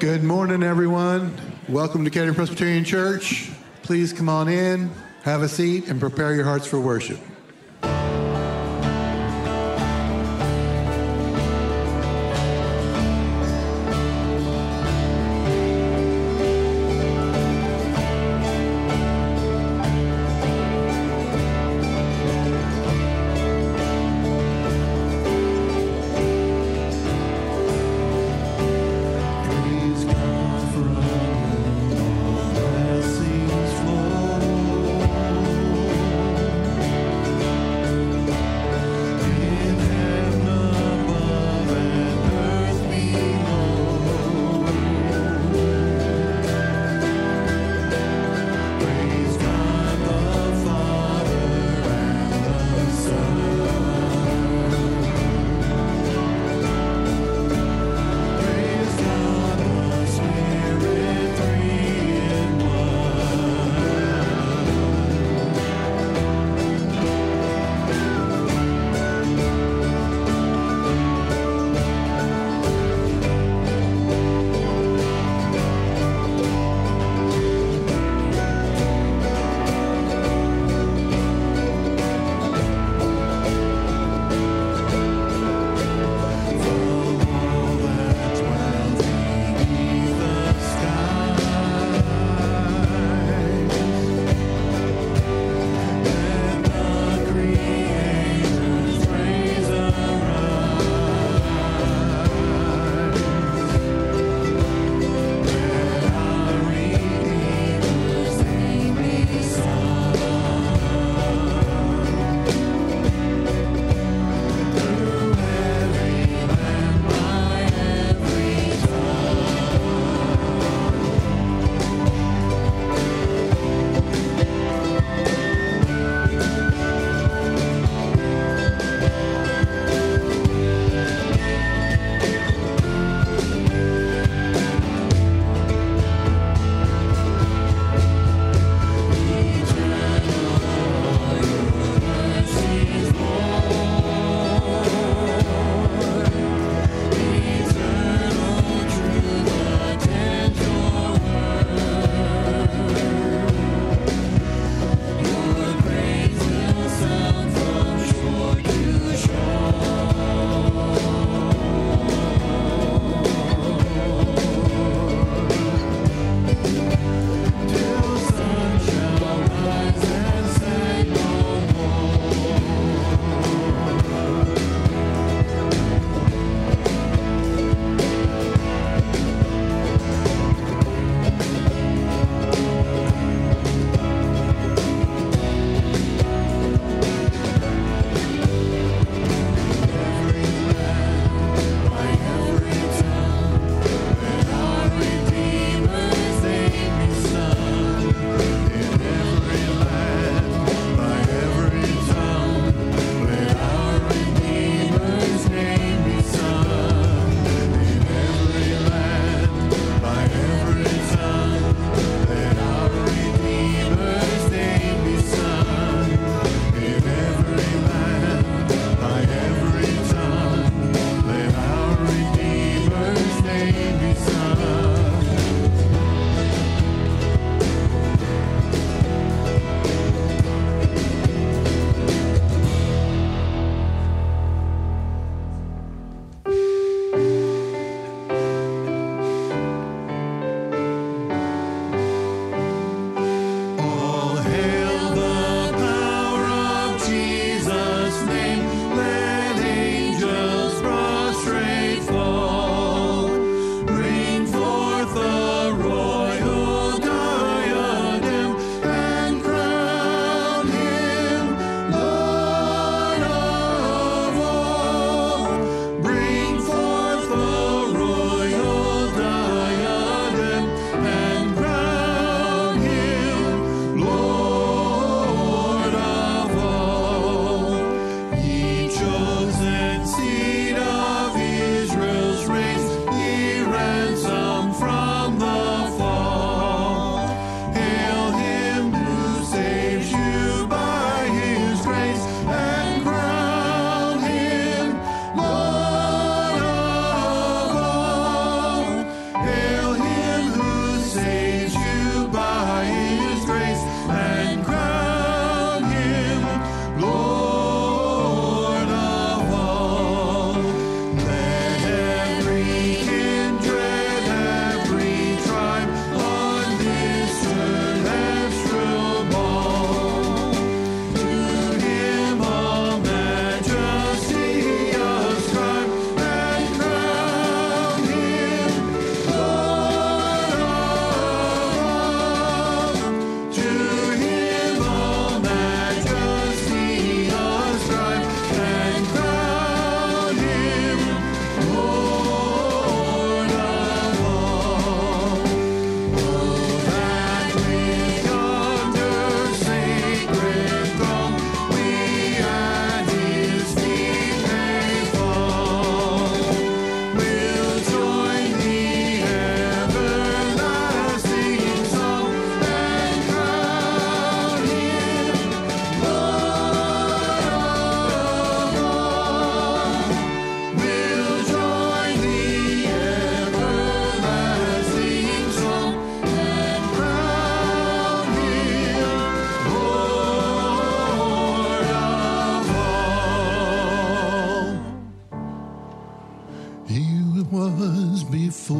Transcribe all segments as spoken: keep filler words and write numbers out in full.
Good morning, everyone. Welcome to Kettering Presbyterian Church. Please come on in, have a seat, and prepare your hearts for worship. Blessings flow.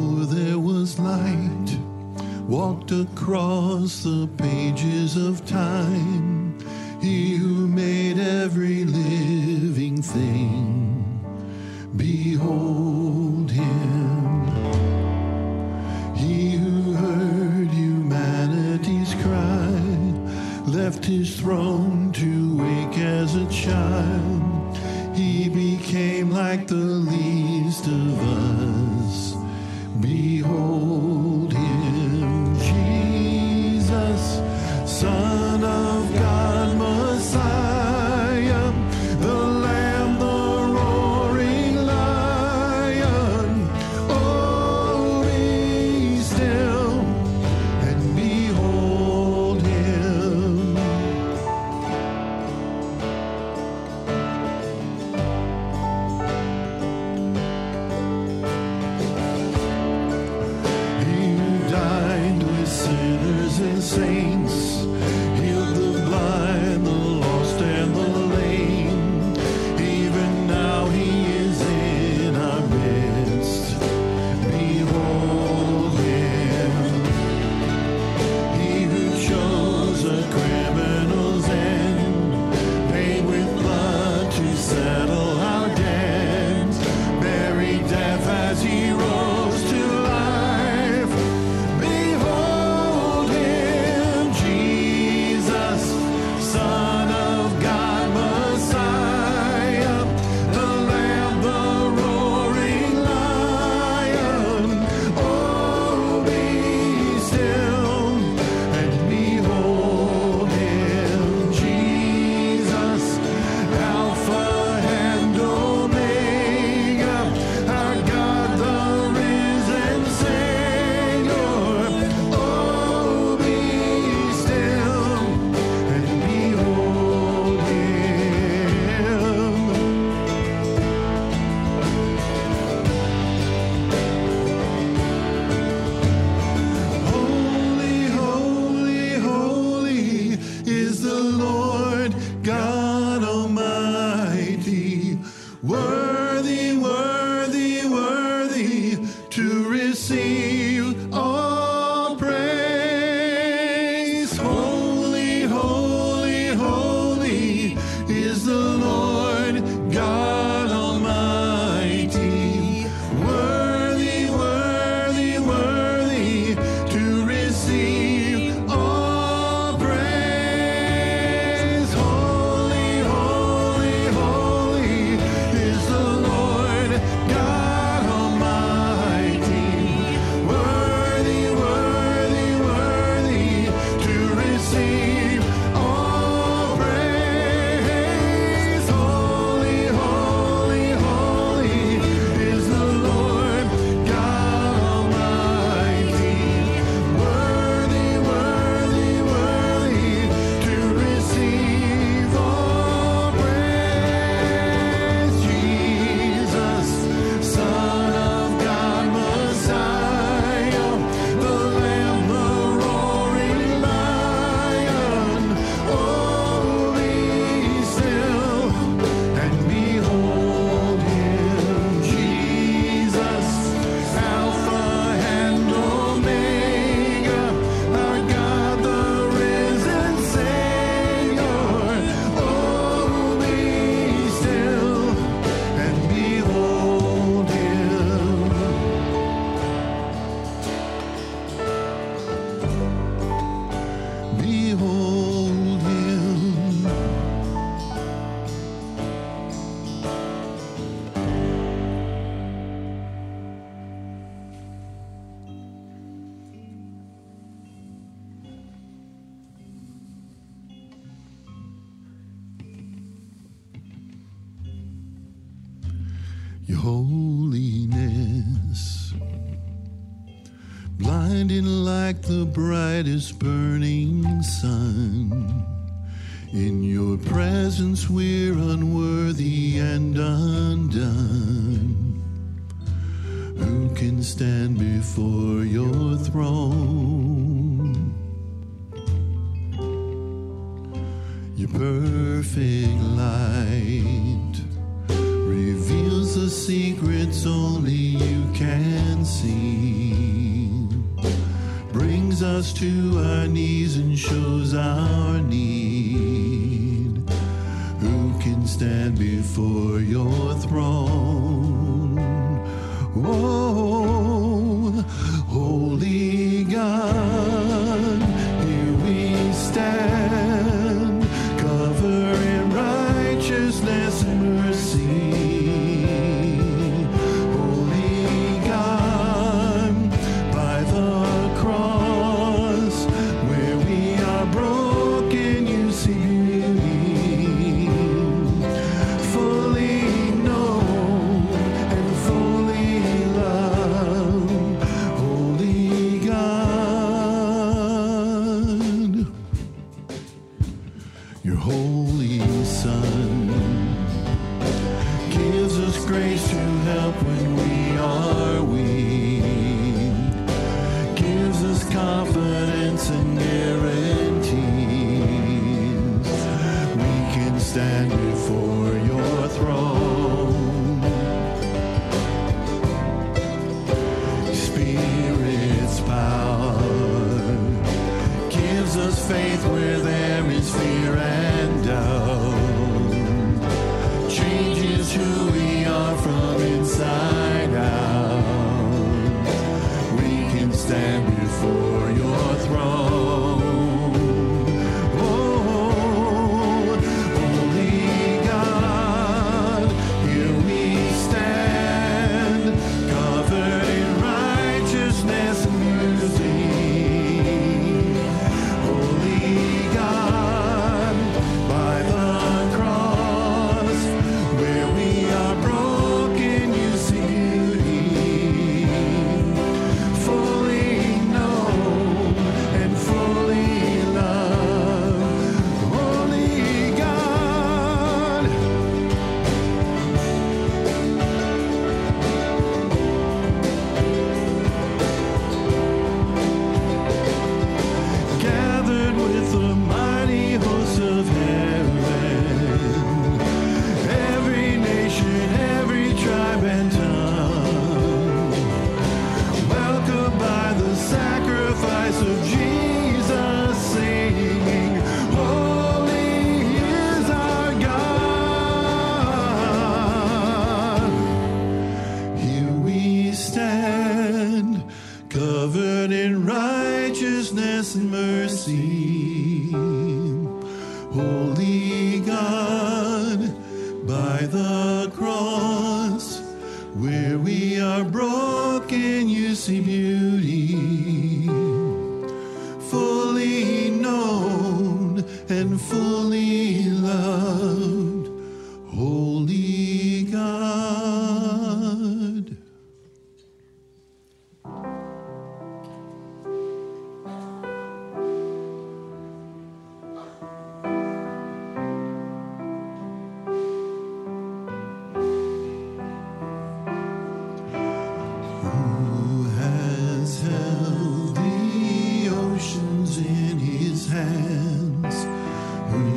before there was light, walked across the pages of time. He who made every living thing, behold him. He who heard humanity's cry, left his throne to wake as a child. He became like the least of us. Behold him, Jesus, Son of God, Messiah, the Lamb, the roaring Lion. Oh, be still and behold him. Sinners and saints, healed the blind, the lost and the lame. Even now he is in our midst. Behold him. He who chose a criminal's end, paid with blood to settle our debts, buried death as he rose to life. Son of God, Messiah, the Lamb, the roaring Lion. Oh, be still and behold him, Jesus, Alpha and Omega, our God, the risen Savior. Oh, be still and behold him. Holy, holy, holy is the Lord God Almighty. Worthy, worthy, worthy to receive all praise. Holy, holy, holy is the Lord God Almighty. Worthy, worthy, worthy to receive all praise. Holy, holy, holy is the Lord God Almighty. Worthy, worthy, worthy to receive all praise. Holy, holy, holy is the Lord God Almighty. Worthy, worthy, worthy to receive all praise. Jesus, Son of God, Messiah, the Lamb, the roaring Lion. Oh, be still and behold him, Jesus, Alpha and Omega, our God, the risen Savior. Oh, be still and behold him. Behold him. Your holiness, blinding like the brightest burning sun. In your presence we're unworthy and undone. Who can stand before your throne? Your perfect light reveals reveals the secrets only you can see, brings us to our knees and shows our need. Who can stand before your throne? Oh, holy God, here we stand, covered in righteousness and mercy. Holy God, by the cross, where we are broken, you see beauty, fully known and fully loved. Holy God, your holy Son gives us grace to help when we are weak, gives us confidence and guarantees. We can stand before your throne. Spirit's power gives us faith where there is fear and doubt, changes who we are from inside out. We can stand before your throne. Oh, holy God, here we stand, covered in righteousness and mercy. Holy God, by the cross, where we are broken, you see beauty, fully known and fully loved. Holy God, gathered with the mighty hosts of heaven, every nation, every tribe and tongue, welcomed by the sacrifice of Jesus, singing, holy is our God. Here we stand, covered in righteousness and mercy. Holy God, by the cross, where we are broken, you see beauty, fully known and fully loved. Holy God. Who has held the oceans in his hands? Who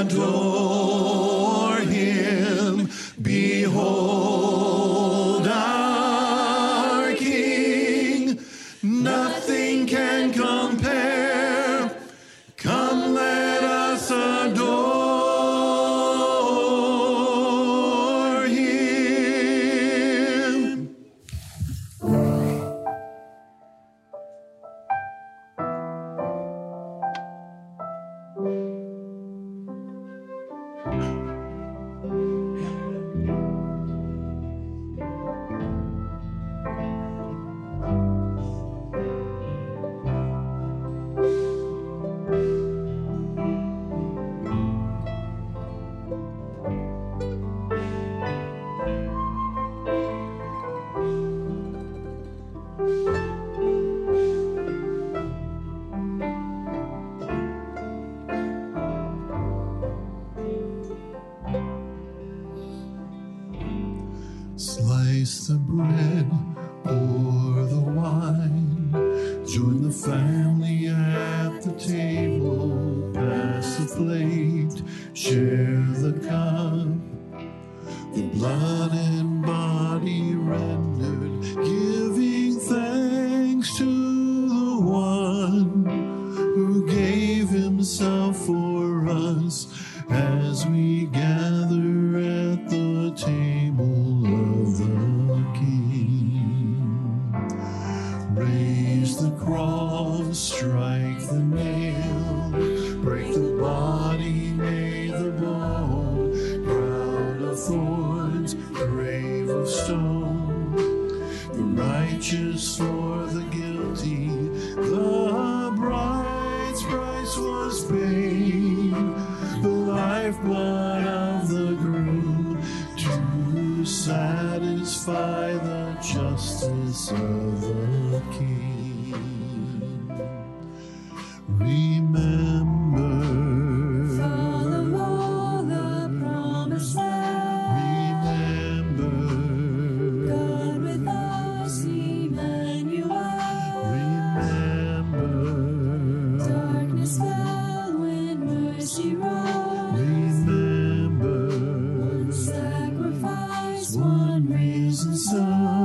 adore him. Behold our King. Nothing can compare. Come, let us adore him. Slice the bread, pour the wine, join the family at the table, pass the plate, share the cup, the blood and body rendered, giving thanks to the one who gave himself for us as we gather at the table of the King. Raise the cross, strike the nail, break the body, may the bone, crown of thorns, grave of stone, the righteous for the guilty, the bride's price was paid, the lifeblood of the groom to satisfy the justice of the King. Remember, follow all the promised land. remember, God with us, Emmanuel. remember, Darkness fell when mercy rose. remember, Sacrifice, one risen Son.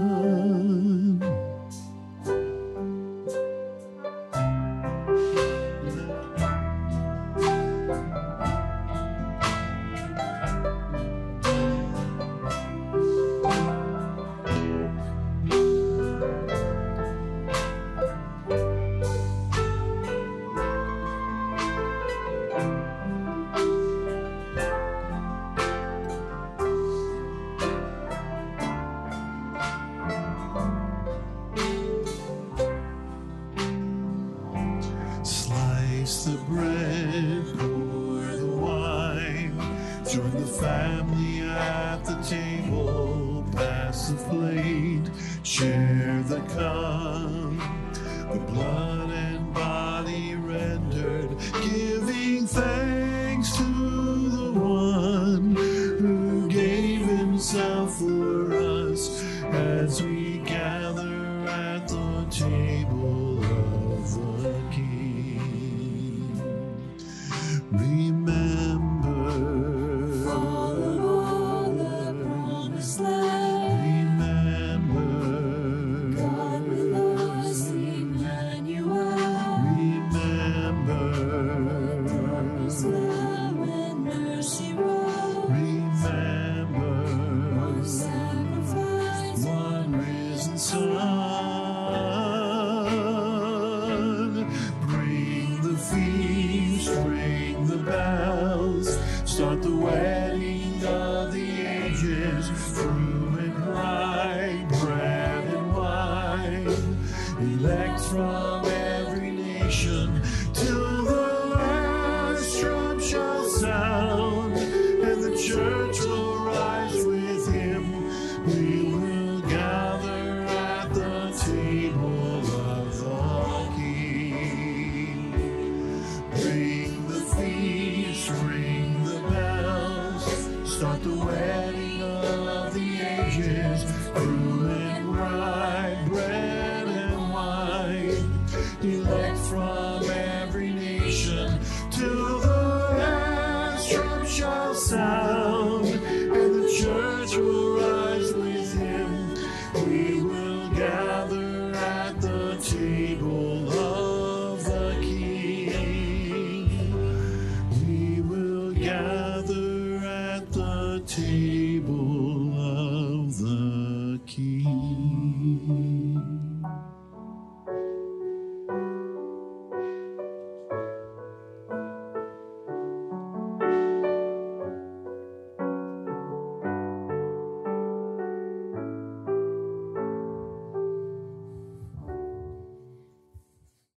Slice the bread, pour the wine, join the family at the table, pass the plate, share the cup, the blood and body rendered, giving thanks to the one who gave himself for us as we gather at the table of the King. Remember, Follow all the promised land. remember, God with us, Emmanuel. remember, Darkness fell when mercy rose. remember, Sacrifice, one risen Son. Bring the feast, ring the bells, start the wedding of the ages, fruit and bride, bread and wine, elect from every nation, till the last trump shall sound, and the church will rise with him. We will gather at the table of the King. Ring the feast, ring the bells, start the wedding of the sound, and the church will rise with him. We will gather at the table of the King. We will gather at the table